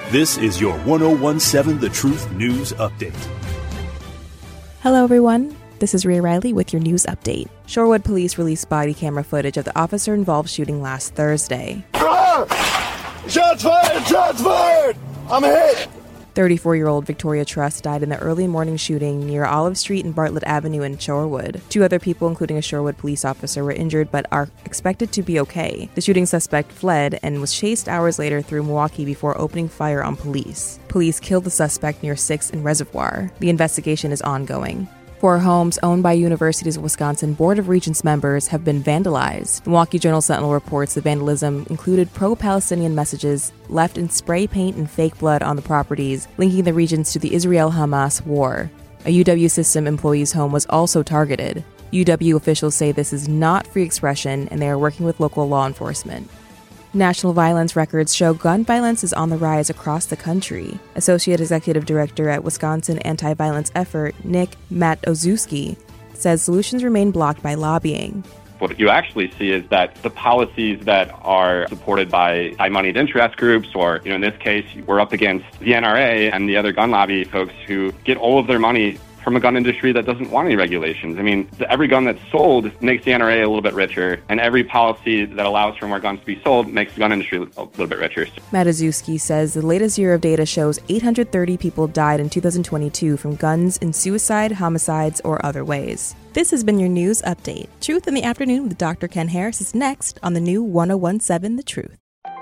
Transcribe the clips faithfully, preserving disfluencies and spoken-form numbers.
This is your one oh one seven The Truth News Update. Hello, everyone. This is Rhea Riley with your news update. Shorewood police released body camera footage of the officer-involved shooting last Thursday. Ah! Shots fired! Shots fired! I'm hit! thirty-four-year-old Victoria Trust died in the early morning shooting near Olive Street and Bartlett Avenue in Shorewood. Two other people, including a Shorewood police officer, were injured but are expected to be okay. The shooting suspect fled and was chased hours later through Milwaukee before opening fire on police. Police killed the suspect near sixth and Reservoir. The investigation is ongoing. Four homes owned by Universities of Wisconsin Board of Regents members have been vandalized. Milwaukee Journal-Sentinel reports the vandalism included pro-Palestinian messages left in spray paint and fake blood on the properties, linking the Regents to the Israel-Hamas war. A U W system employee's home was also targeted. U W officials say this is not free expression, and they are working with local law enforcement. National violence records show gun violence is on the rise across the country. Associate Executive Director at Wisconsin Anti-Violence Effort, Nick Matozewski, says solutions remain blocked by lobbying. What you actually see is that the policies that are supported by high-moneyed interest groups, or, you know, in this case, we're up against the N R A and the other gun lobby folks who get all of their money from a gun industry that doesn't want any regulations. I mean, every gun that's sold makes the N R A a little bit richer, and every policy that allows for more guns to be sold makes the gun industry a little bit richer. Matozewski says the latest year of data shows eight hundred thirty people died in two thousand twenty-two from guns in suicide, homicides, or other ways. This has been your news update. Truth in the Afternoon with Doctor Ken Harris is next on the new one oh one seven The Truth.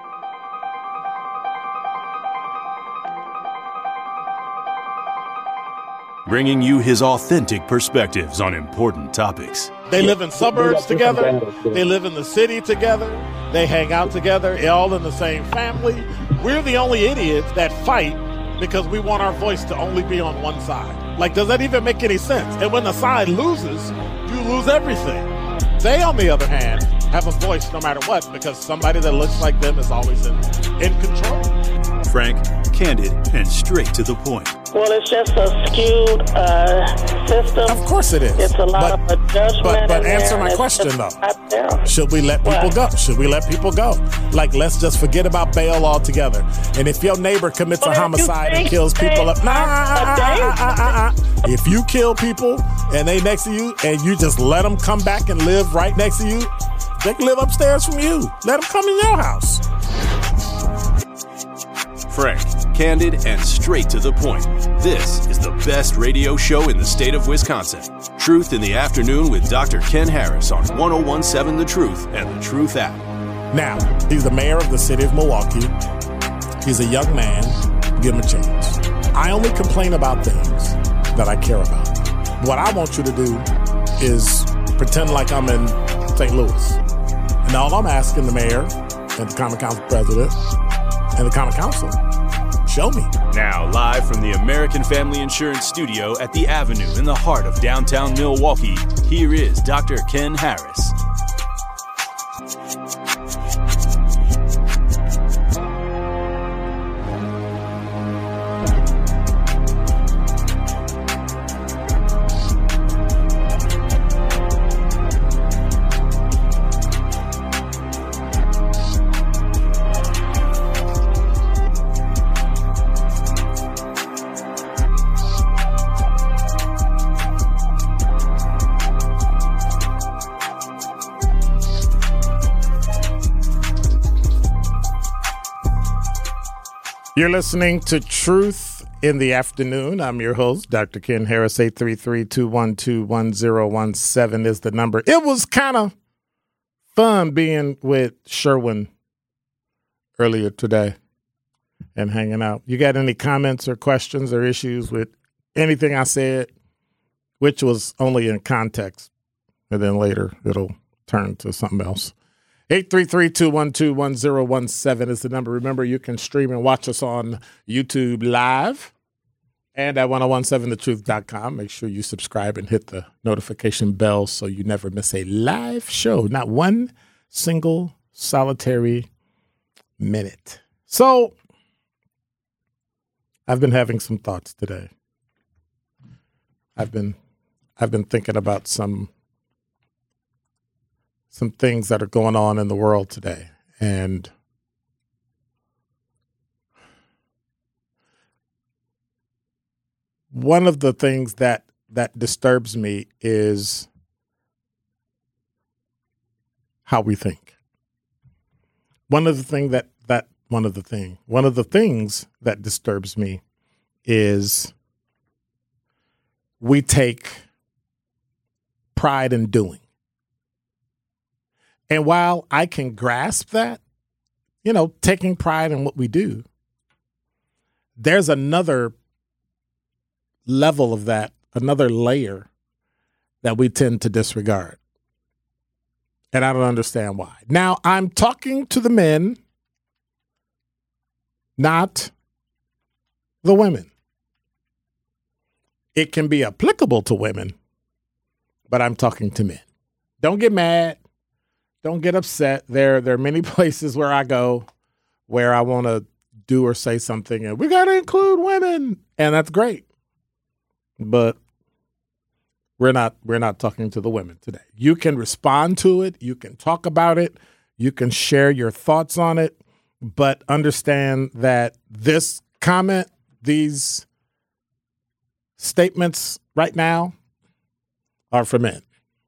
Bringing you his authentic perspectives on important topics. They live in suburbs together. They live in the city together. They hang out together, all in the same family. We're the only idiots that fight because we want our voice to only be on one side. Like, does that even make any sense? And when the side loses, you lose everything. They, on the other hand, have a voice no matter what, because somebody that looks like them is always in, in control. Frank, candid, and straight to the point. Well, it's just a skewed uh, system. Of course it is. It's a lot but, of judgment. But, but answer my it's question, though. There. Should we let people what? go? Should we let people go? Like, let's just forget about bail altogether. And if your neighbor commits well, a homicide and kills people up, nah, uh, uh, uh, uh, uh. If you kill people and they next to you and you just let them come back and live right next to you, they can live upstairs from you. Let them come in your house. Frank, candid, and straight to the point. This is the best radio show in the state of Wisconsin. Truth in the Afternoon with Doctor Ken Harris on one oh one seven The Truth and The Truth app. Now, he's the mayor of the city of Milwaukee. He's a young man. Give him a chance. I only complain about things that I care about. What I want you to do is pretend like I'm in Saint Louis. And all I'm asking the mayor and the Common Council president and the Common Council, show me. Now, live from the American Family Insurance Studio at the Avenue in the heart of downtown Milwaukee, here is Doctor Ken Harris. You're listening to Truth in the Afternoon. I'm your host, Doctor Ken Harris. Eight three three, two one two, one oh one seven is the number. It was kind of fun being with Sherwin earlier today and hanging out. You got any comments or questions or issues with anything I said, which was only in context, and then later it'll turn to something else. eight three three, two one two, one oh one seven is the number. Remember, you can stream and watch us on YouTube Live and at ten seventeen the truth dot com. Make sure you subscribe and hit the notification bell so you never miss a live show. Not one single solitary minute. So I've been having some thoughts today. I've been I've been thinking about some some things that are going on in the world today. And one of the things that that disturbs me is how we think. One of the thing that that one of the thing one of the things that disturbs me is we take pride in doing. And while I can grasp that, you know, taking pride in what we do, there's another level of that, another layer that we tend to disregard. And I don't understand why. Now, I'm talking to the men, not the women. It can be applicable to women, but I'm talking to men. Don't get mad. Don't get upset. There, there are many places where I go where I want to do or say something, and we got to include women, and that's great. But we're not we're not talking to the women today. You can respond to it. You can talk about it. You can share your thoughts on it. But understand that this comment, these statements right now are for men.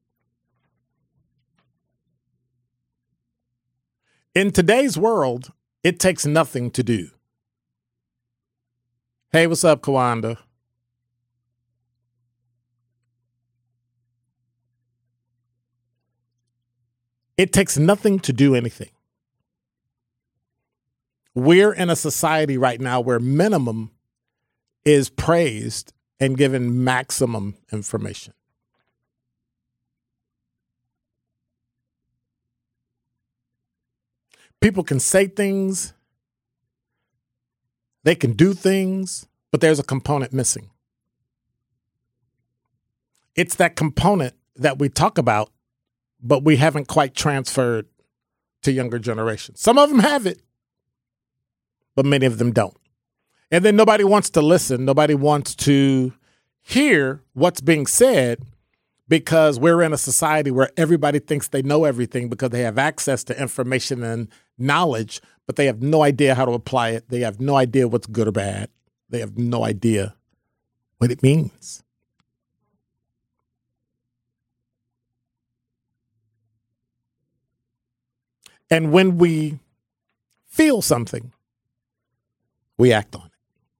In today's world, it takes nothing to do. Hey, what's up, Kawanda? It takes nothing to do anything. We're in a society right now where minimum is praised and given maximum information. People can say things, they can do things, but there's a component missing. It's that component that we talk about, but we haven't quite transferred to younger generations. Some of them have it, but many of them don't. And then nobody wants to listen. Nobody wants to hear what's being said because we're in a society where everybody thinks they know everything because they have access to information and knowledge, but they have no idea how to apply it. They have no idea what's good or bad. They have no idea what it means. And when we feel something, we act on it.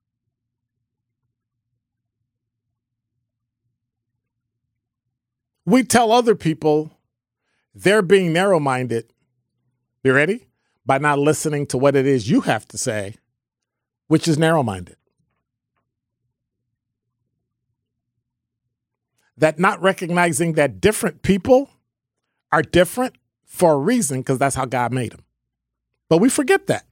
We tell other people they're being narrow-minded. You ready? By not listening to what it is you have to say, which is narrow-minded. That not recognizing that different people are different for a reason, because that's how God made them. But we forget that.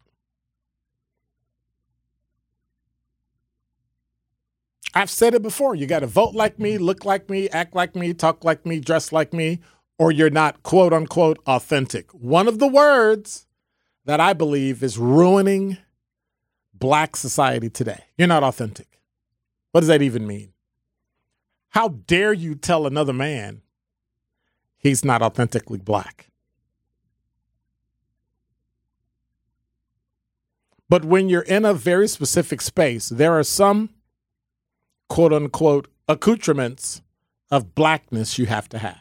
I've said it before. You got to vote like me, look like me, act like me, talk like me, dress like me, or you're not, quote unquote, authentic. One of the words that I believe is ruining Black society today. You're not authentic. What does that even mean? How dare you tell another man he's not authentically Black? But when you're in a very specific space, there are some, quote unquote, accoutrements of Blackness you have to have.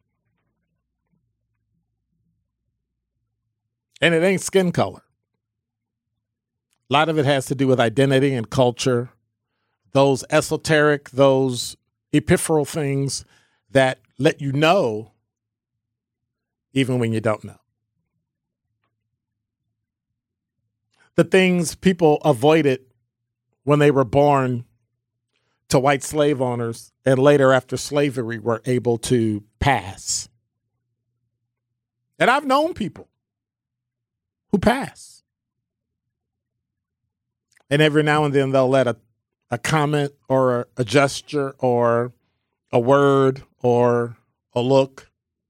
And it ain't skin color. A lot of it has to do with identity and culture, those esoteric, those epipheral things that let you know even when you don't know. The things people avoided when they were born to white slave owners and later after slavery were able to pass. And I've known people who pass. And every now and then they'll let a, a comment or a, a gesture or a word or a look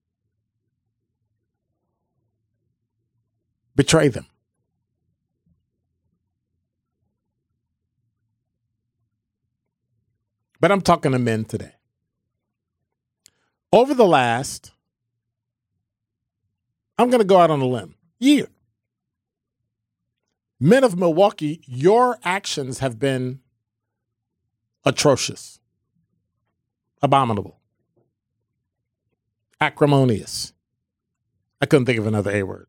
betray them. But I'm talking to men today. Over the last, I'm going to go out on a limb, year. Men of Milwaukee, your actions have been atrocious, abominable, acrimonious. I couldn't think of another A word.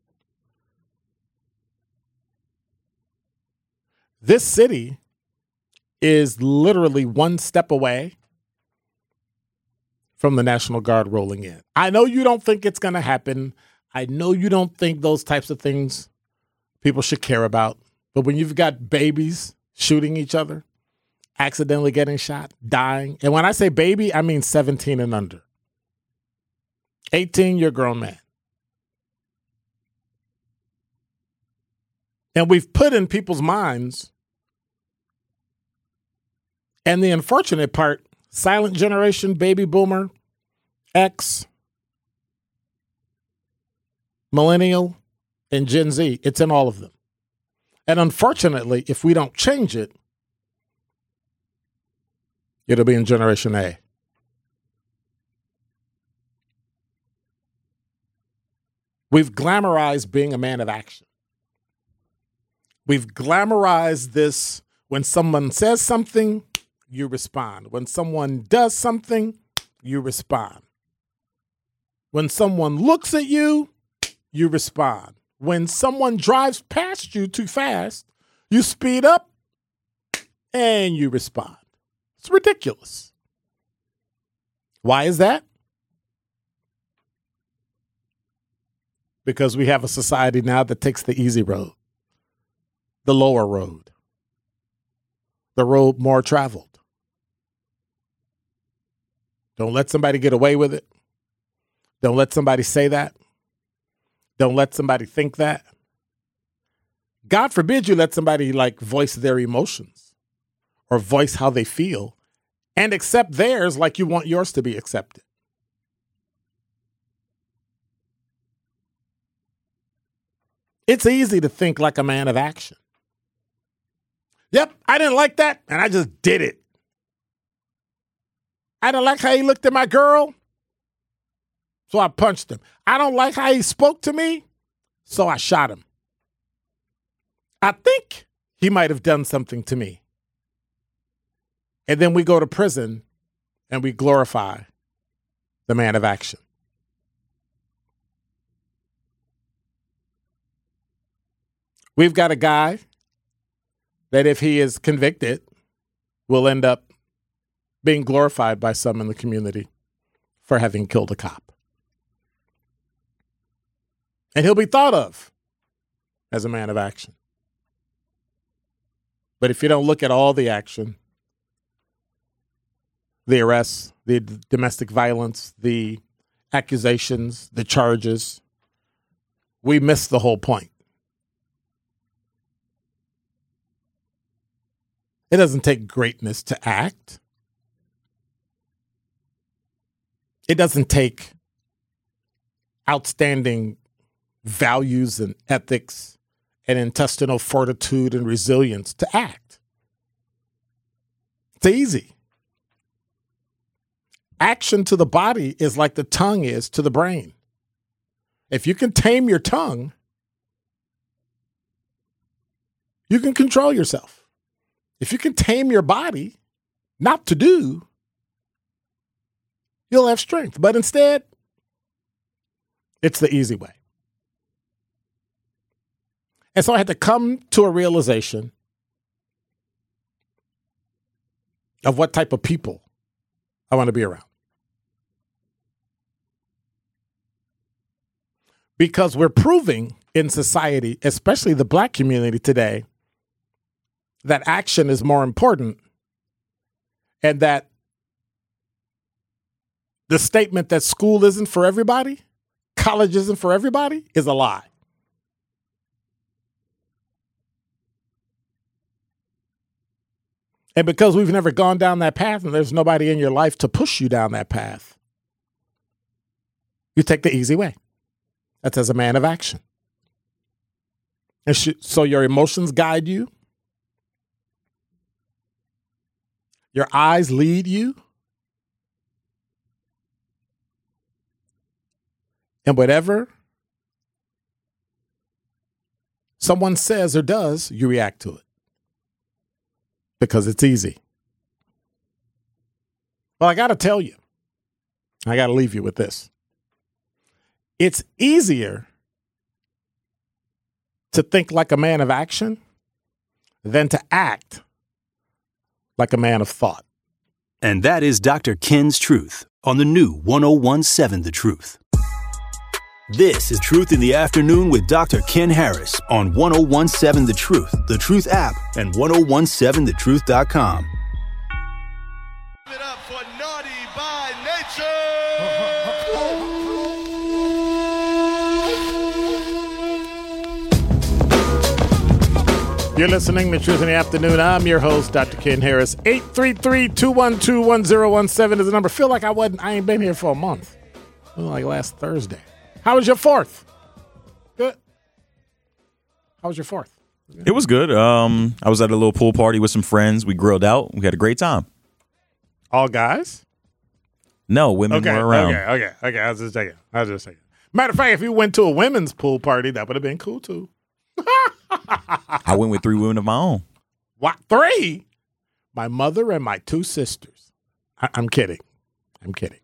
This city is literally one step away from the National Guard rolling in. I know you don't think it's going to happen. I know you don't think those types of things people should care about. But when you've got babies shooting each other, accidentally getting shot, dying, and when I say baby, I mean seventeen and under. eighteen, you're a grown man. And we've put in people's minds, and the unfortunate part, silent generation, baby boomer, X, millennial, and Gen Z, it's in all of them. And unfortunately, if we don't change it, it'll be in Generation A. We've glamorized being a man of action. We've glamorized this. When someone says something, you respond. When someone does something, you respond. When someone looks at you, you respond. When someone drives past you too fast, you speed up and you respond. It's ridiculous. Why is that? Because we have a society now that takes the easy road, the lower road, the road more traveled. Don't let somebody get away with it. Don't let somebody say that. Don't let somebody think that. God forbid you let somebody like voice their emotions or voice how they feel and accept theirs like you want yours to be accepted. It's easy to think like a man of action. Yep, I didn't like that, and I just did it. I didn't like how he looked at my girl, so I punched him. I don't like how he spoke to me, so I shot him. I think he might have done something to me. And then we go to prison and we glorify the man of action. We've got a guy that if he is convicted will end up being glorified by some in the community for having killed a cop. And he'll be thought of as a man of action. But if you don't look at all the action, the arrests, the d- domestic violence, the accusations, the charges, we miss the whole point. It doesn't take greatness to act. It doesn't take outstanding values and ethics and intestinal fortitude and resilience to act. It's easy. Action to the body is like the tongue is to the brain. If you can tame your tongue, you can control yourself. If you can tame your body not to do, you'll have strength. But instead, it's the easy way. And so I had to come to a realization of what type of people I want to be around. Because we're proving in society, especially the black community today, that action is more important, and that the statement that school isn't for everybody, college isn't for everybody, is a lie. And because we've never gone down that path and there's nobody in your life to push you down that path, you take the easy way. That's as a man of action. And sh- so your emotions guide you. Your eyes lead you. And whatever someone says or does, you react to it. Because it's easy. Well, I got to tell you, I got to leave you with this. It's easier to think like a man of action than to act like a man of thought. And that is Doctor Ken's Truth on the new one oh one seven The Truth. This is Truth in the Afternoon with Doctor Ken Harris on one oh one seven The Truth, The Truth app, and ten seventeen the truth dot com. Give it up for Naughty by Nature! You're listening to Truth in the Afternoon. I'm your host, Doctor Ken Harris. eight three three, two one two, one oh one seven is the number. Feel like I wasn't, I ain't been here for a month. It was like last Thursday. How was your fourth? Good. How was your fourth? It was good. Um, I was at a little pool party with some friends. We grilled out. We had a great time. All guys? No, women okay, were around. Okay, okay, okay. I was just checking. I was just checking. Matter of fact, if you went to a women's pool party, that would have been cool too. I went with three women of my own. What? Three? My mother and my two sisters. I- I'm kidding. I'm kidding.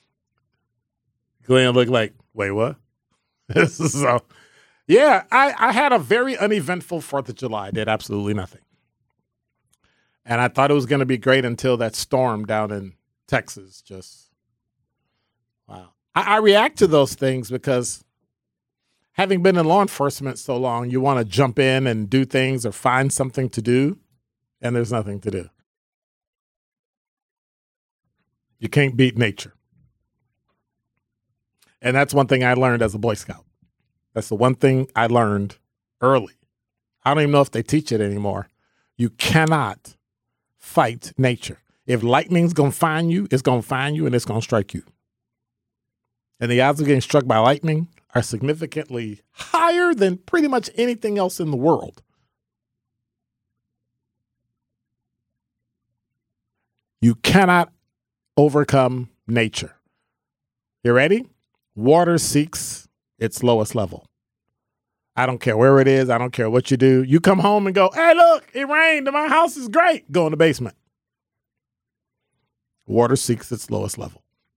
Glenn looked like, wait, what? so, yeah, I, I had a very uneventful fourth of July. I did absolutely nothing. And I thought it was going to be great until that storm down in Texas. Just, wow. I, I react to those things because having been in law enforcement so long, you want to jump in and do things or find something to do, and there's nothing to do. You can't beat nature. And that's one thing I learned as a Boy Scout. That's the one thing I learned early. I don't even know if they teach it anymore. You cannot fight nature. If lightning's going to find you, it's going to find you and it's going to strike you. And the odds of getting struck by lightning are significantly higher than pretty much anything else in the world. You cannot overcome nature. You ready? Water seeks its lowest level. I don't care where it is. I don't care what you do. You come home and go, hey, look, it rained and my house is great. Go in the basement. Water seeks its lowest level.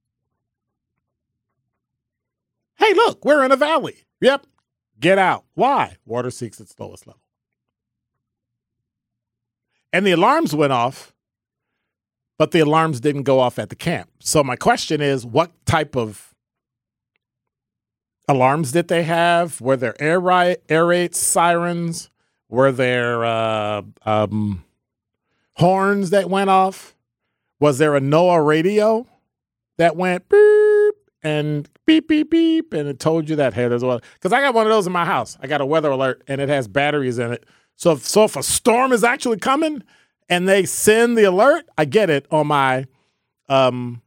Hey, look, we're in a valley. Yep. Get out. Why? Water seeks its lowest level. And the alarms went off, but the alarms didn't go off at the camp. So my question is, what type of alarms did they have? Were there air, ri- air raid sirens? Were there uh, um, horns that went off? Was there a NOAA radio that went beep and beep, beep, beep, and it told you that, hey, there's a weather? Because I got one of those in my house. I got a weather alert, and it has batteries in it. So if, so if a storm is actually coming and they send the alert, I get it on my, um,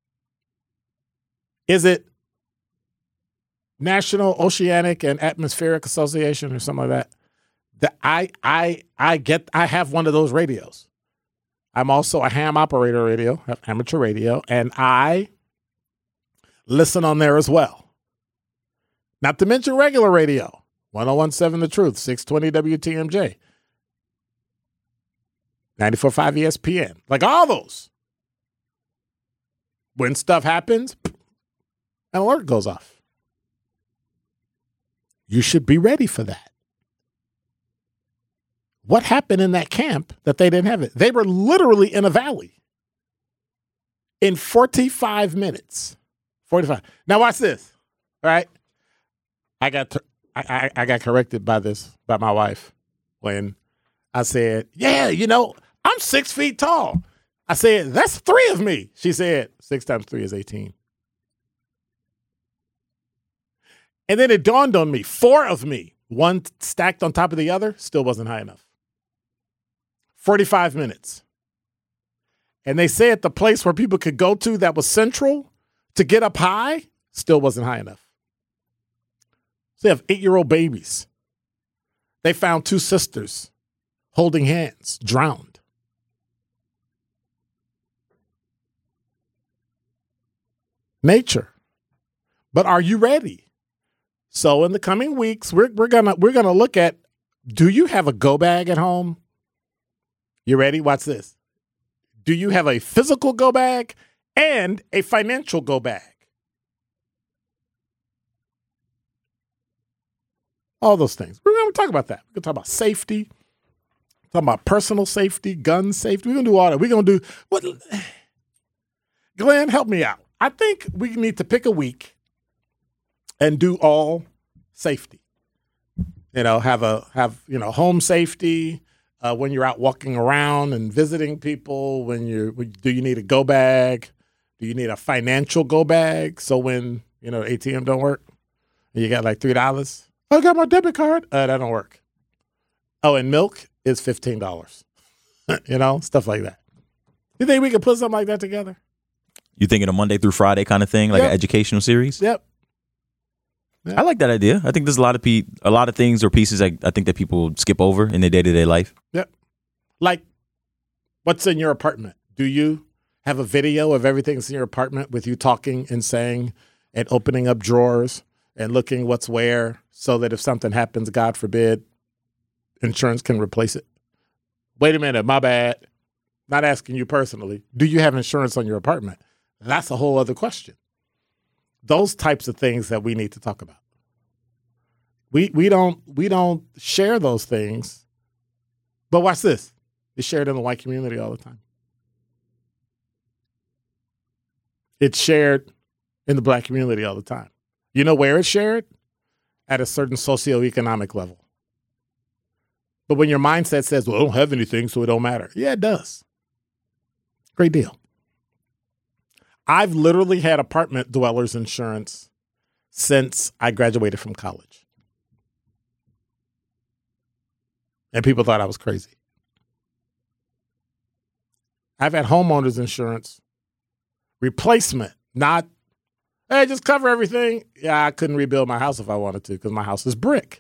is it National Oceanic and Atmospheric Association or something like that? That I I I get I have one of those radios. I'm also a ham operator radio, amateur radio, and I listen on there as well. Not to mention regular radio, ten seventeen The Truth, six twenty W T M J, ninety-four point five E S P N, like all those. When stuff happens, an alert goes off. You should be ready for that. What happened in that camp that they didn't have it? They were literally in a valley in forty-five minutes. forty-five. Now watch this. All right. I got to, I, I, I got corrected by this, by my wife, when I said, yeah, you know, I'm six feet tall. I said, that's three of me. She said, six times three is eighteen. And then it dawned on me, four of me, one stacked on top of the other, still wasn't high enough. forty-five minutes. And they said the place where people could go to that was central to get up high, still wasn't high enough. So they have eight-year-old babies. They found two sisters holding hands, drowned. Nature. But are you ready? So in the coming weeks, we're we're gonna we're gonna look at, do you have a go bag at home? You ready? Watch this. Do you have a physical go bag and a financial go bag. All those things. We're going to talk about that. We're going to talk about safety, talk about personal safety, gun safety. We're going to do all that. We're going to do what? Glenn, help me out. I think we need to pick a week and do all safety. You know, have a have you know home safety uh, when you're out walking around and visiting people. When you do you need a go bag? Do you need a financial go bag? So when you know the A T M don't work, and you got like three dollars. I got my debit card. Uh, that don't work. Oh, and milk is fifteen dollars. You know, stuff like that. You think we could put something like that together? You thinking a Monday through Friday kind of thing, like Yep. an educational series? Yep. Yep. I like that idea. I think there's a lot of pe- a lot of things or pieces I, I think that people skip over in their day to day life. Yep. Like, what's in your apartment? Do you have a video of everything that's in your apartment with you talking and saying and opening up drawers and looking what's where so that if something happens, God forbid, insurance can replace it? Wait a minute, my bad. Not asking you personally. Do you have insurance on your apartment? That's a whole other question. Those types of things that we need to talk about. We we don't we don't share those things. But watch this. It's shared in the white community all the time. It's shared in the black community all the time. You know where it's shared? At a certain socioeconomic level. But when your mindset says, well, I don't have anything, so it don't matter. Yeah, it does. Great deal. I've literally had apartment dwellers insurance since I graduated from college. And people thought I was crazy. I've had homeowners insurance replacement, not, hey, just cover everything. Yeah, I couldn't rebuild my house if I wanted to because my house is brick.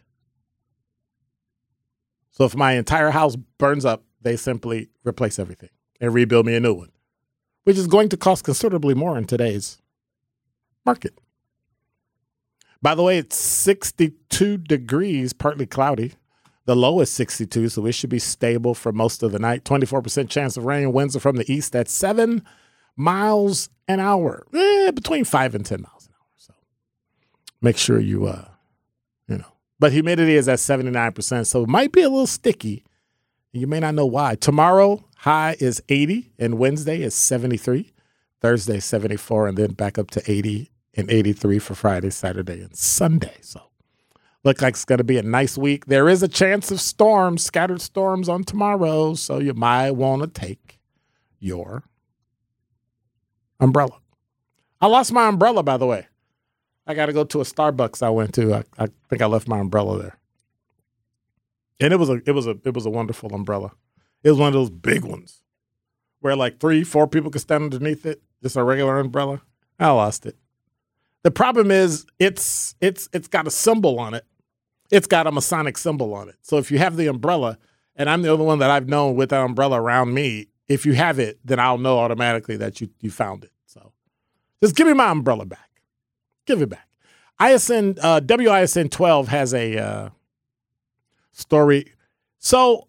So if my entire house burns up, they simply replace everything and rebuild me a new one, which is going to cost considerably more in today's market. By the way, it's sixty-two degrees, partly cloudy. The low is sixty-two, so it should be stable for most of the night. twenty-four percent chance of rain. Winds are from the east at seven miles an hour, eh, between five and ten miles an hour. So make sure you, uh, you know. But humidity is at seventy-nine percent, so it might be a little sticky. You may not know why. Tomorrow, high is eighty, and Wednesday is seventy-three. Thursday, seventy-four, and then back up to eighty and eighty-three for Friday, Saturday, and Sunday. So look like it's going to be a nice week. There is a chance of storms, scattered storms on tomorrow, so you might want to take your umbrella. I lost my umbrella, by the way. I got to go to a Starbucks I went to. I, I think I left my umbrella there. And it was a it was a it was a wonderful umbrella. It was one of those big ones where like three, four people could stand underneath it. Just a regular umbrella. I lost it. The problem is it's it's it's got a symbol on it. It's got a Masonic symbol on it. So if you have the umbrella, and I'm the only one that I've known with that umbrella around me, if you have it, then I'll know automatically that you you found it. So just give me my umbrella back. Give it back. I S N uh, W I S N twelve has a uh, story. So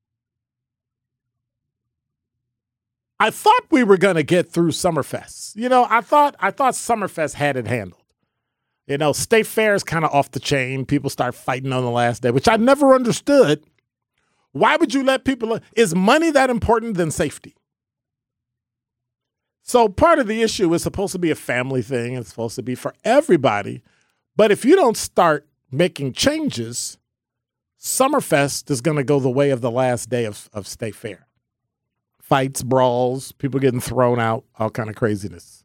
I thought we were going to get through Summerfest. You know, I thought I thought Summerfest had it handled. You know, State Fair is kind of off the chain. People start fighting on the last day, which I never understood. Why would you let people? Is money that important than safety? So part of the issue is supposed to be a family thing. It's supposed to be for everybody. But if you don't start making changes, Summerfest is going to go the way of the last day of, of State Fair. Fights, brawls, people getting thrown out, all kind of craziness.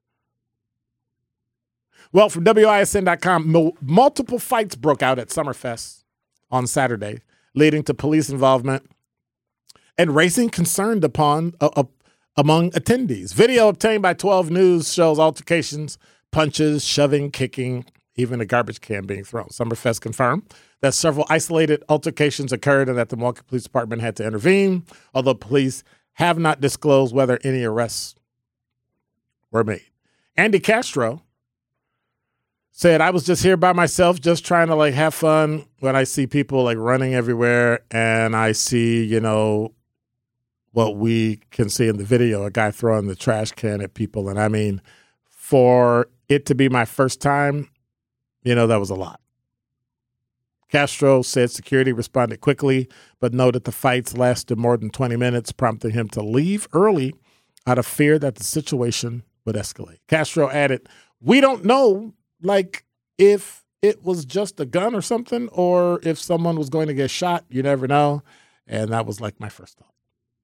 Well, from W I S N dot com, m- multiple fights broke out at Summerfest on Saturday, leading to police involvement and raising concern upon uh, uh, among attendees. Video obtained by twelve News shows altercations, punches, shoving, kicking, even a garbage can being thrown. Summerfest confirmed that several isolated altercations occurred and that the Milwaukee Police Department had to intervene, although police have not disclosed whether any arrests were made. Andy Castro said, I was just here by myself, just trying to like have fun when I see people like running everywhere and I see, you know, what we can see in the video, a guy throwing the trash can at people. And I mean, for it to be my first time, you know, that was a lot. Castro said security responded quickly, but noted the fights lasted more than twenty minutes, prompting him to leave early out of fear that the situation would escalate. Castro added, we don't know, like, if it was just a gun or something, or if someone was going to get shot. You never know. And that was like my first thought.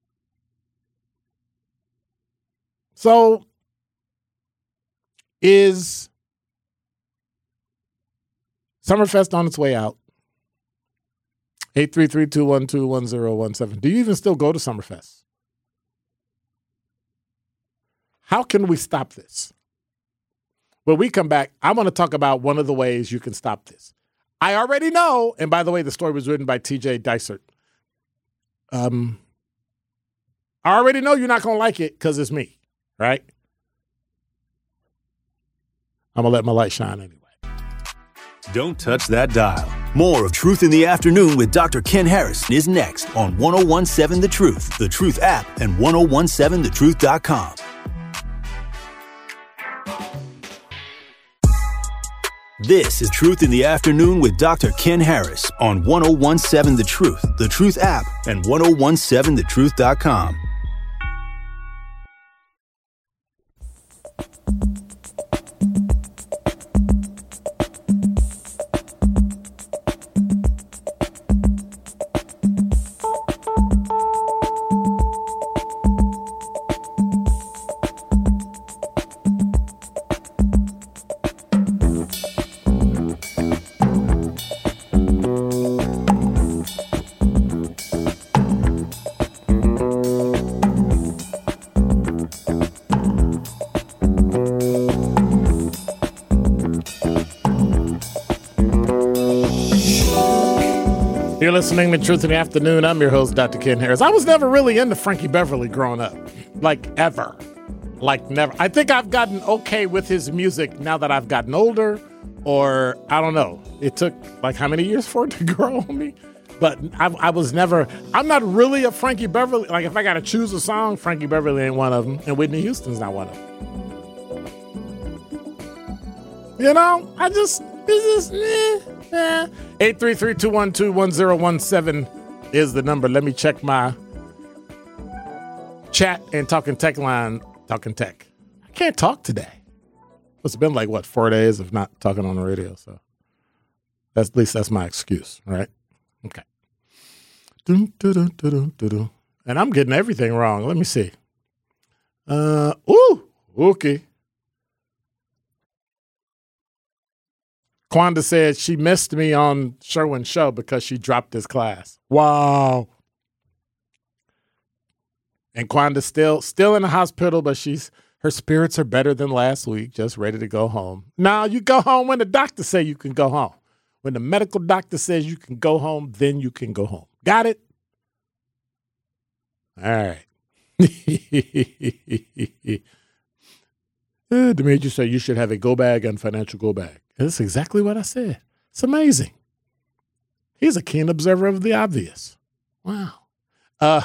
So is Summerfest on its way out? eight three three, two one two, one zero one seven. Do you even still go to Summerfest? How can we stop this? When we come back, I want to talk about one of the ways you can stop this. I already know, and by the way, the story was written by T J Dysart. Um, I already know you're not going to like it because it's me, right? I'm going to let my light shine anyway. Don't touch that dial. More of Truth in the Afternoon with Doctor Ken Harrison is next on one oh one seven The Truth, The Truth app, and ten seventeen the truth dot com. This is Truth in the Afternoon with Doctor Ken Harris on ten seventeen The Truth, The Truth app, and ten seventeen the truth dot com. You're listening to Truth in the Afternoon. I'm your host, Doctor Ken Harris. I was never really into Frankie Beverly growing up, like ever, like never. I think I've gotten okay with his music now that I've gotten older, or I don't know. It took like how many years for it to grow on me? But I, I was never, I'm not really a Frankie Beverly. Like if I got to choose a song, Frankie Beverly ain't one of them, and Whitney Houston's not one of them. You know, I just, it's just, eh, eh. eight three three, two one two, one zero one seven is the number. Let me check my chat and Talking Tech line. Talking Tech. I can't talk today. It's been like, what, four days of not talking on the radio. So that's, at least that's my excuse, right? Okay. Dun, dun, dun, dun, dun, dun, dun. And I'm getting everything wrong. Let me see. Uh, ooh, okay. Quanda said she missed me on Sherwin's show because she dropped this class. Wow. And Quanda's still still in the hospital, but she's her spirits are better than last week, just ready to go home. Now you go home when the doctor say you can go home. When the medical doctor says you can go home, then you can go home. Got it? All right. uh, Demetri said you should have a go bag and financial go bag. That's exactly what I said. It's amazing. He's a keen observer of the obvious. Wow. Uh,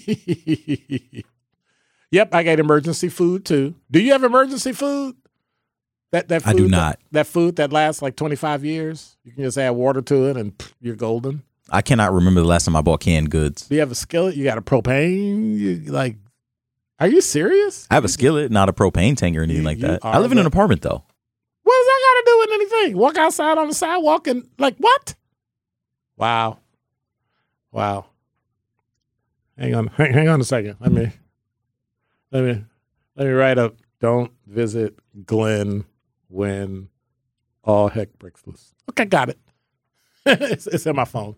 yep, I got emergency food too. Do you have emergency food? That that food, I do not. That, that food that lasts like twenty-five years. You can just add water to it and pff, you're golden. I cannot remember the last time I bought canned goods. Do you have a skillet? You got a propane? You, like, are you serious? I have a skillet, not a propane tank or anything You- like you that. are I live in an the- apartment though. What does that got to do with anything? Walk outside on the sidewalk and like what? Wow. Wow. Hang on. Hang, hang on a second. Let me, let me, let me write up. Don't visit Glenn when all heck breaks loose. Okay, got it. it's, it's in my phone.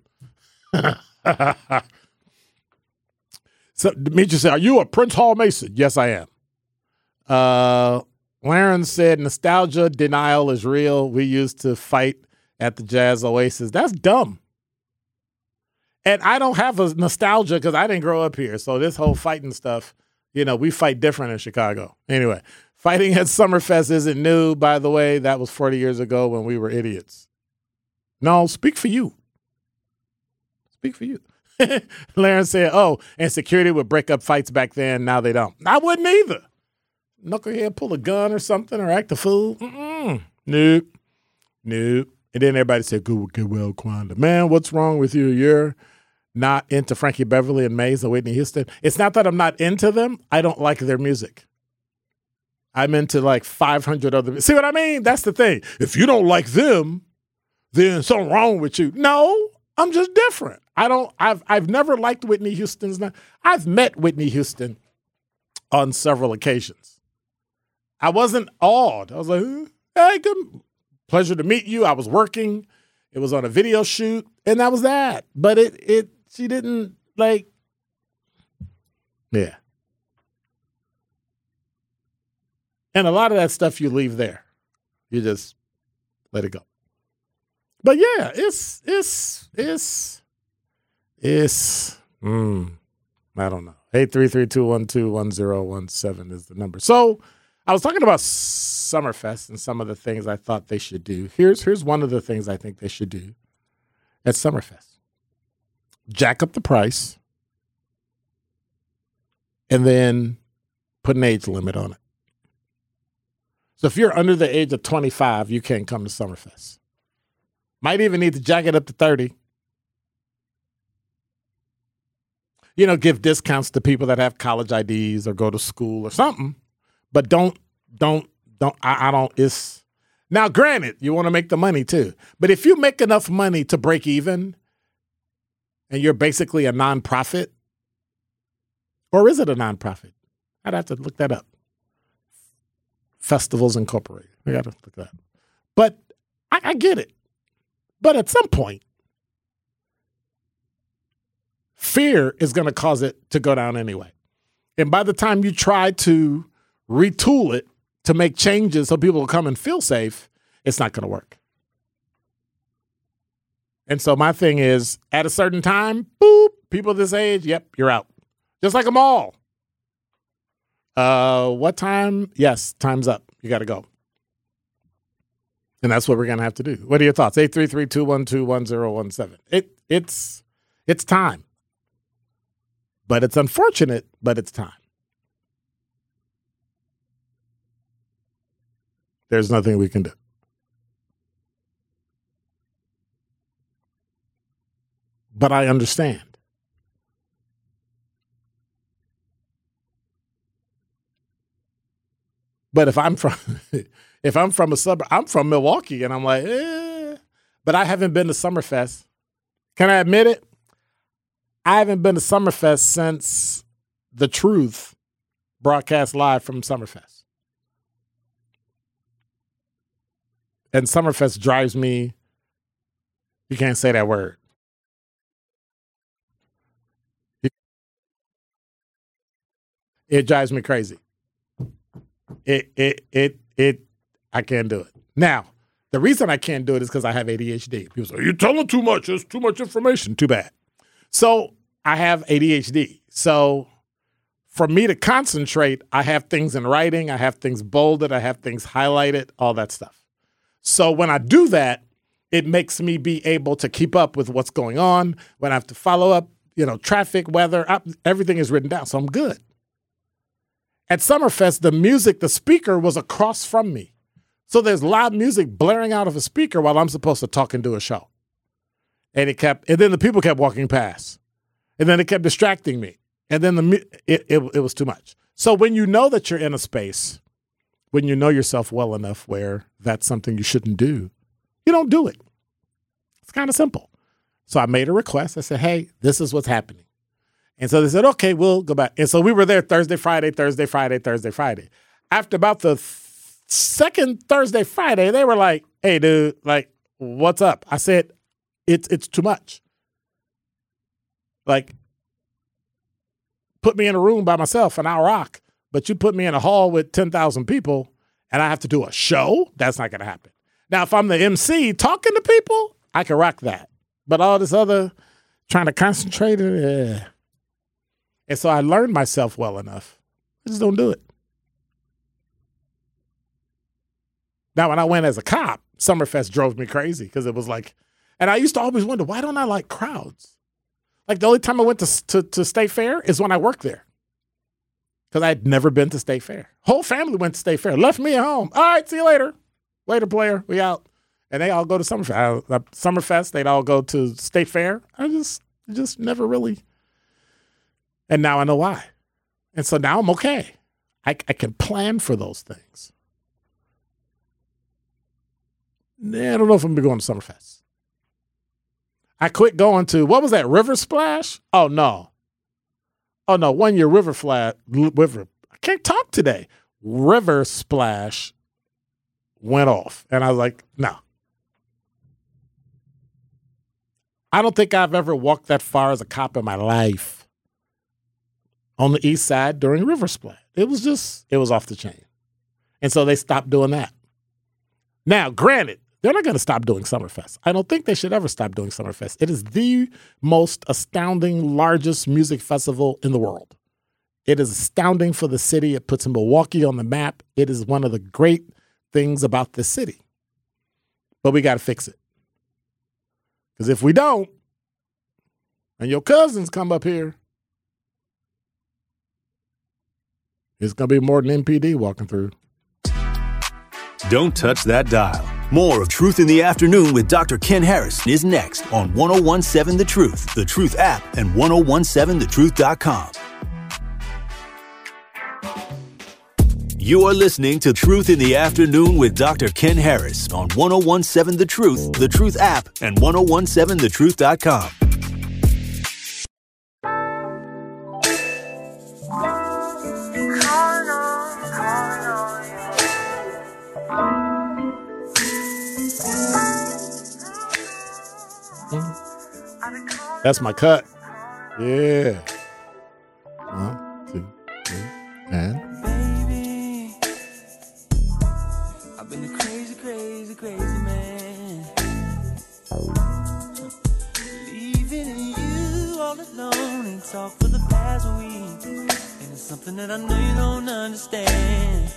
So Demetri said, are you a Prince Hall Mason? Yes, I am. Uh, Laren said, nostalgia denial is real. We used to fight at the Jazz Oasis. That's dumb. And I don't have a nostalgia because I didn't grow up here. So this whole fighting stuff, you know, we fight different in Chicago. Anyway, fighting at Summerfest isn't new, by the way. That was forty years ago when we were idiots. No, speak for you. Speak for you. Laren said, oh, and security would break up fights back then. Now they don't. I wouldn't either. Knucklehead pull a gun or something or act a fool. Mm-mm. Nope. Nope. And then everybody said, good, good, well, Quanda. Man, what's wrong with you? You're not into Frankie Beverly and Maze and Whitney Houston. It's not that I'm not into them. I don't like their music. I'm into like five hundred other. See what I mean? That's the thing. If you don't like them, then something wrong with you. No, I'm just different. I don't, I've, I've never liked Whitney Houston's. I've met Whitney Houston on several occasions. I wasn't awed. I was like, hey, good, pleasure to meet you. I was working. It was on a video shoot, and that was that. But it, it, she didn't like, yeah. And a lot of that stuff you leave there. You just let it go. But yeah, it's, it's, it's, it's, mm, I don't know. eight three three, two one two, one zero one seven is the number. So I was talking about Summerfest and some of the things I thought they should do. Here's, here's one of the things I think they should do at Summerfest. Jack up the price and then put an age limit on it. So if you're under the age of twenty-five, you can't come to Summerfest. Might even need to jack it up to thirty. You know, give discounts to people that have college I Ds or go to school or something. But don't, don't, don't, I, I don't, it's, now granted, you want to make the money too. But if you make enough money to break even and you're basically a nonprofit, or is it a nonprofit? I'd have to look that up. Festivals Incorporated. I got to look that up. But I, I get it. But at some point, fear is going to cause it to go down anyway. And by the time you try to retool it to make changes so people will come and feel safe, it's not going to work. And so my thing is, at a certain time, boop, people this age, yep, you're out. Just like a mall. Uh, what time? Yes, time's up. You got to go. And that's what we're going to have to do. What are your thoughts? eight three three, two one two, one zero one seven. It, it's, it's time. But it's unfortunate, but it's time. There's nothing we can do. But I understand. But if I'm from if I'm from a suburb, I'm from Milwaukee, and I'm like, eh. But I haven't been to Summerfest. Can I admit it? I haven't been to Summerfest since The Truth broadcast live from Summerfest. And Summerfest drives me, you can't say that word. It drives me crazy. It, it, it, it, I can't do it. Now, the reason I can't do it is because I have A D H D. People say, you're telling too much. There's too much information. Too bad. So I have A D H D. So for me to concentrate, I have things in writing. I have things bolded. I have things highlighted, all that stuff. So when I do that, it makes me be able to keep up with what's going on. When I have to follow up, you know, traffic, weather, I, everything is written down. So I'm good. At Summerfest, the music, the speaker was across from me. So there's loud music blaring out of a speaker while I'm supposed to talk and do a show. And it kept, and then the people kept walking past. And then it kept distracting me. And then the it, it, it was too much. So when you know that you're in a space, when you know yourself well enough where that's something you shouldn't do, you don't do it. It's kind of simple. So I made a request. I said, hey, this is what's happening. And so they said, okay, we'll go back. And so we were there Thursday, Friday, Thursday, Friday, Thursday, Friday. After about the th- second Thursday, Friday, they were like, hey, dude, like, what's up? I said, it's it's too much. Like, put me in a room by myself and I'll rock. But you put me in a hall with ten thousand people and I have to do a show? That's not going to happen. Now, if I'm the M C talking to people, I can rock that. But all this other trying to concentrate, eh. And so I learned myself well enough. I just don't do it. Now, when I went as a cop, Summerfest drove me crazy because it was like, and I used to always wonder, why don't I like crowds? Like the only time I went to to, to State Fair is when I worked there. Because I'd never been to State Fair. Whole family went to State Fair. Left me at home. All right, see you later. Later, player. We out. And they all go to Summerfest. Uh, Summerfest, they'd all go to State Fair. I just just never really. And now I know why. And so now I'm okay. I, I can plan for those things. Nah, I don't know if I'm going to be going to Summerfest. I quit going to, what was that, River Splash? Oh, no. Oh, no, one year River Flat, River, I can't talk today. River Splash went off. And I was like, no. I don't think I've ever walked that far as a cop in my life on the east side during River Splash. It was just, it was off the chain. And so they stopped doing that. Now, granted, they're not going to stop doing Summerfest. I don't think they should ever stop doing Summerfest. It is the most astounding, largest music festival in the world. It is astounding for the city. It puts Milwaukee on the map. It is one of the great things about the city. But we got to fix it. Because if we don't, and your cousins come up here, it's going to be more than M P D walking through. Don't touch that dial. More of Truth in the Afternoon with Doctor Ken Harris is next on ten seventeen The Truth, The Truth app, and ten seventeen the truth dot com. You are listening to Truth in the Afternoon with Doctor Ken Harris on ten seventeen The Truth, The Truth app, and ten seventeen the truth dot com. That's my cut. Yeah. One, two, three, and. Baby, I've been a crazy, crazy, crazy man. Leaving you all alone and talk for the past week. And it's something that I know you don't understand.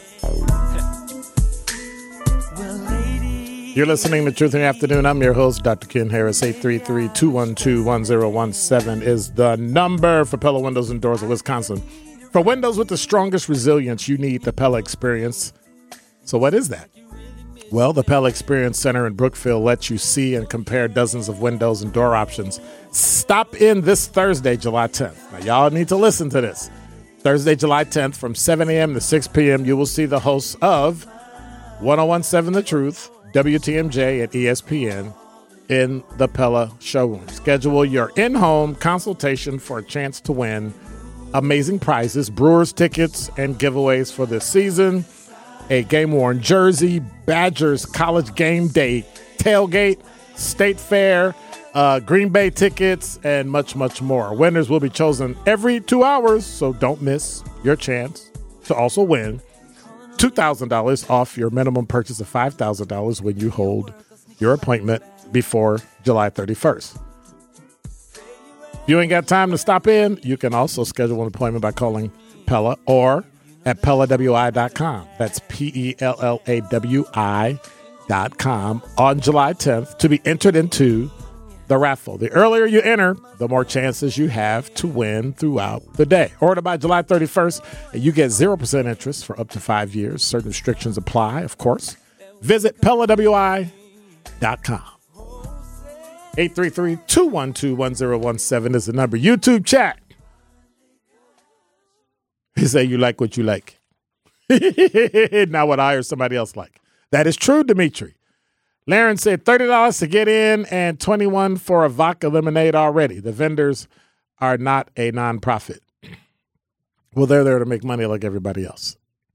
Well, lady. You're listening to Truth in the Afternoon. I'm your host, Doctor Ken Harris. eight three three, two one two, one zero one seven is the number for Pella Windows and Doors of Wisconsin. For windows with the strongest resilience, you need the Pella Experience. So what is that? Well, the Pella Experience Center in Brookfield lets you see and compare dozens of windows and door options. Stop in this Thursday, July tenth. Now, y'all need to listen to this. Thursday, July tenth, from seven a.m. to six p.m., you will see the hosts of ten seventeen The Truth, W T M J, and E S P N in the Pella showroom. Schedule your in-home consultation for a chance to win amazing prizes, Brewers tickets, and giveaways for this season. A game-worn jersey, Badgers college game day tailgate, State Fair, uh, Green Bay tickets, and much, much more. Winners will be chosen every two hours, so don't miss your chance to also win two thousand dollars off your minimum purchase of five thousand dollars when you hold your appointment before July thirty-first. If you ain't got time to stop in, you can also schedule an appointment by calling Pella or at Pella W I dot com. That's P E L L A W I dot com on July tenth to be entered into the raffle. The earlier you enter, the more chances you have to win throughout the day. Order by July thirty-first, and you get zero percent interest for up to five years. Certain restrictions apply, of course. Visit Pella W I dot com. eight three three, two one two, one zero one seven is the number. YouTube chat. He say you like what you like. Not what I or somebody else like. That is true, Dimitri. Laren said thirty dollars to get in and twenty-one dollars for a vodka lemonade already. The vendors are not a nonprofit. Well, they're there to make money like everybody else.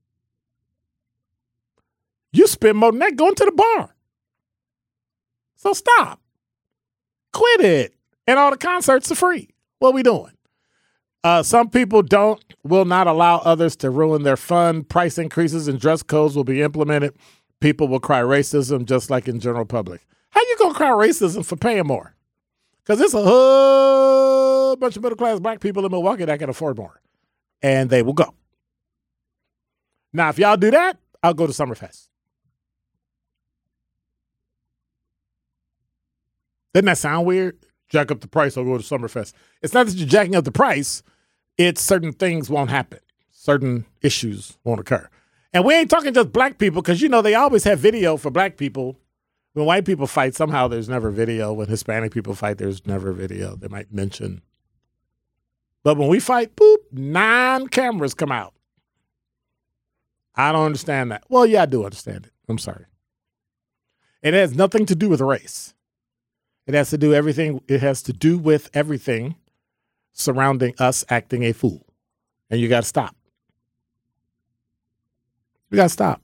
You spend more than that going to the bar. So stop. Quit it. And all the concerts are free. What we doing? Uh, some people don't, will not allow others to ruin their fun. Price increases and dress codes will be implemented. People will cry racism just like in general public. How you going to cry racism for paying more? Because there's a whole bunch of middle-class black people in Milwaukee that can afford more. And they will go. Now, if y'all do that, I'll go to Summerfest. Doesn't that sound weird? jack up the price, I'll go to Summerfest. It's not that you're jacking up the price. It's certain things won't happen. Certain issues won't occur. And we ain't talking just black people because, you know, they always have video for black people. When white people fight, somehow there's never video. When Hispanic people fight, there's never video. They might mention. But when we fight, boop, nine cameras come out. I don't understand that. Well, yeah, I do understand it. I'm sorry. It has nothing to do with race. It has to do everything. It has to do with everything surrounding us acting a fool. And you got to stop. We got to stop.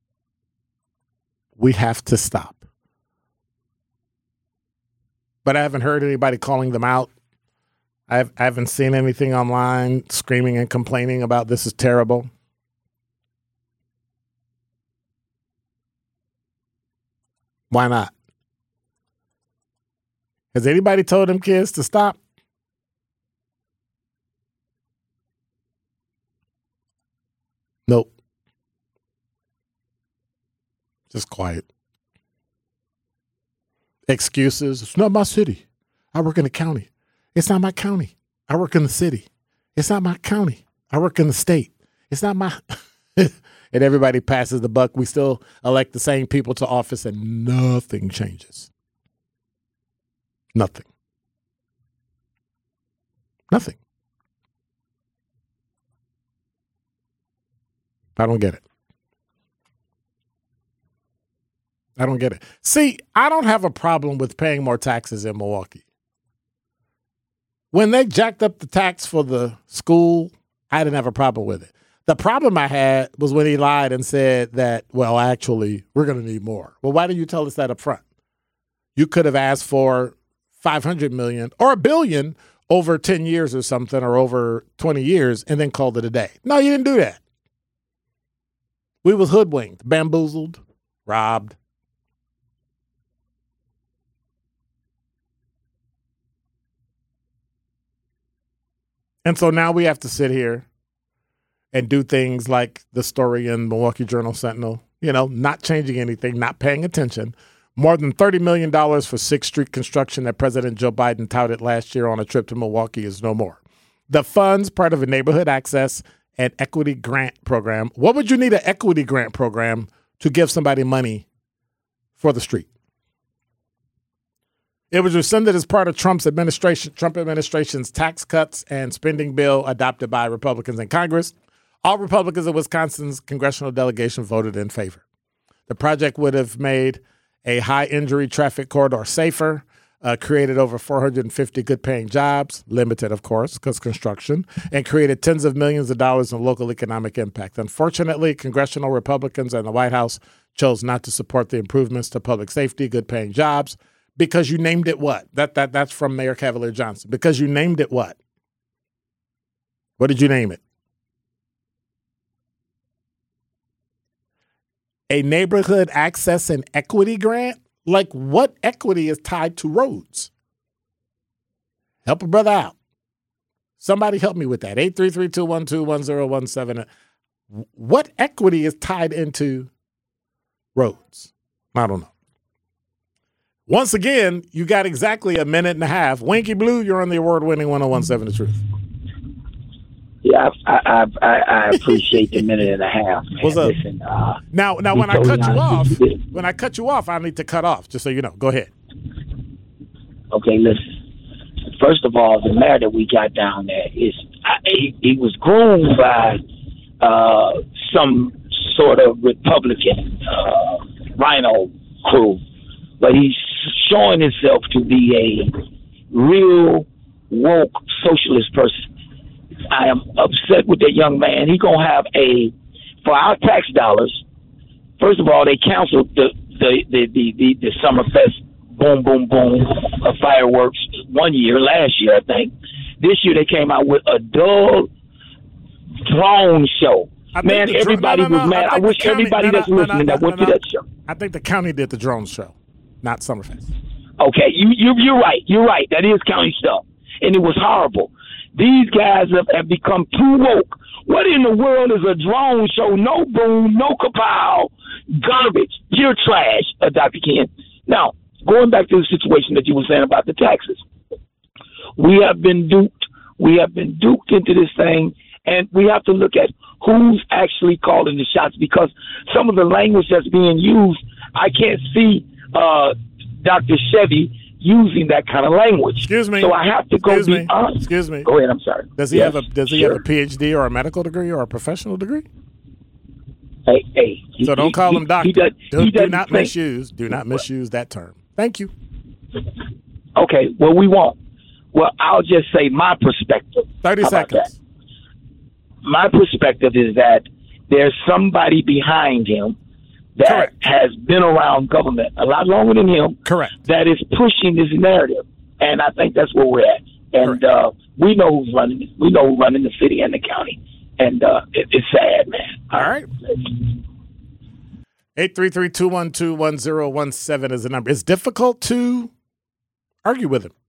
We have to stop. But I haven't heard anybody calling them out. I've, I haven't seen anything online screaming and complaining about this is terrible. Why not? Has anybody told them kids to stop? Nope. Just quiet. Excuses. It's not my city. I work in the county. It's not my county. I work in the city. It's not my county. I work in the state. It's not my... And everybody passes the buck. We still elect the same people to office and nothing changes. Nothing. Nothing. I don't get it. I don't get it. See, I don't have a problem with paying more taxes in Milwaukee. When they jacked up the tax for the school, I didn't have a problem with it. The problem I had was when he lied and said that, well, actually, we're going to need more. Well, why didn't you tell us that up front? You could have asked for five hundred million dollars or a billion over ten years or something, or over twenty years, and then called it a day. No, you didn't do that. We was hoodwinked, bamboozled, robbed. And so now we have to sit here and do things like the story in Milwaukee Journal Sentinel, you know, not changing anything, not paying attention. More than thirty million dollars for sixth Street construction that President Joe Biden touted last year on a trip to Milwaukee is no more. The funds, part of a neighborhood access and equity grant program. What would you need an equity grant program to give somebody money for the street? It was rescinded as part of Trump's administration, Trump administration's tax cuts and spending bill adopted by Republicans in Congress. All Republicans in Wisconsin's congressional delegation voted in favor. The project would have made a high-injury traffic corridor safer, uh, created over four hundred fifty good-paying jobs, limited, of course, because construction, and created tens of millions of dollars in local economic impact. Unfortunately, congressional Republicans and the White House chose not to support the improvements to public safety, good-paying jobs, because you named it what? That that That's from Mayor Cavalier Johnson. Because you named it what? What did you name it? A neighborhood access and equity grant? Like, what equity is tied to roads? Help a brother out. Somebody help me with that. eight three three, two one two, one zero one seven. What equity is tied into roads? I don't know. Once again, you got exactly a minute and a half. Winky Blue, you're on the award-winning one oh one seven The Truth. Yeah, I I, I, I appreciate the minute and a half. Man. What's up? Listen, uh, now, now when I cut you off, when I cut you off, I need to cut off, just so you know. Go ahead. Okay, listen. First of all, the mayor that we got down there is I, he, he was groomed by uh, some sort of Republican uh, rhino crew, but he's showing himself to be a real woke socialist person. I am upset with that young man. He's going to have a, for our tax dollars, first of all, they canceled the the, the, the, the, the Summerfest boom, boom, boom of fireworks one year, last year, I think. This year they came out with a dull drone show. Man, everybody no, no, no, was mad. I, I wish county, everybody no, no, that's no, listening no, that no, went no, to that show. I think the county did the drone show, not Summerfest. Okay, you, you, you're right. You're right. That is county stuff. And it was horrible. These guys have, have become too woke. What in the world is a drone show? No boom, no kapow, garbage, pure trash, uh, Doctor Ken. Now, going back to the situation that you were saying about the taxes. We have been duped. We have been duped into this thing, and we have to look at who's actually calling the shots, because some of the language that's being used, I can't see uh, Doctor Chevy using that kind of language. Excuse me. So I have to go Excuse be me. honest. Excuse me. Go ahead. I'm sorry. Does he Yes, have a Does he sure. have a P H D or a medical degree or a professional degree? Hey, hey. He, So don't he, call he, him doctor. He does, do, he do doesn't not think- misuse. Do not misuse that term. Thank you. Okay. Well, we won't. Well, I'll just say my perspective. Thirty How about seconds. that? My perspective is that there's somebody behind him that Correct. has been around government a lot longer than him. Correct. That is pushing this narrative, and I think that's where we're at. And Correct. uh, we know who's running it. We know who's running the city and the county, and uh, it, it's sad, man. All right. Eight three three two one two one zero one seven is the number. It's difficult to argue with him,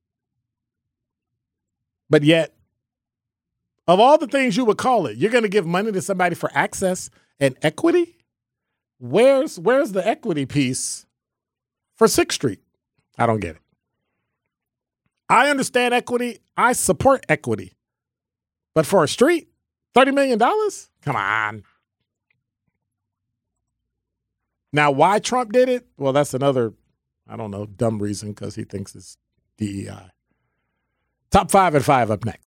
but yet, of all the things you would call it, you're going to give money to somebody for access and equity. Where's Where's the equity piece for Sixth Street? I don't get it. I understand equity. I support equity. But for a street, thirty million dollars? Come on. Now, why Trump did it? Well, that's another, I don't know, dumb reason, because he thinks it's D E I. Top five and five up next.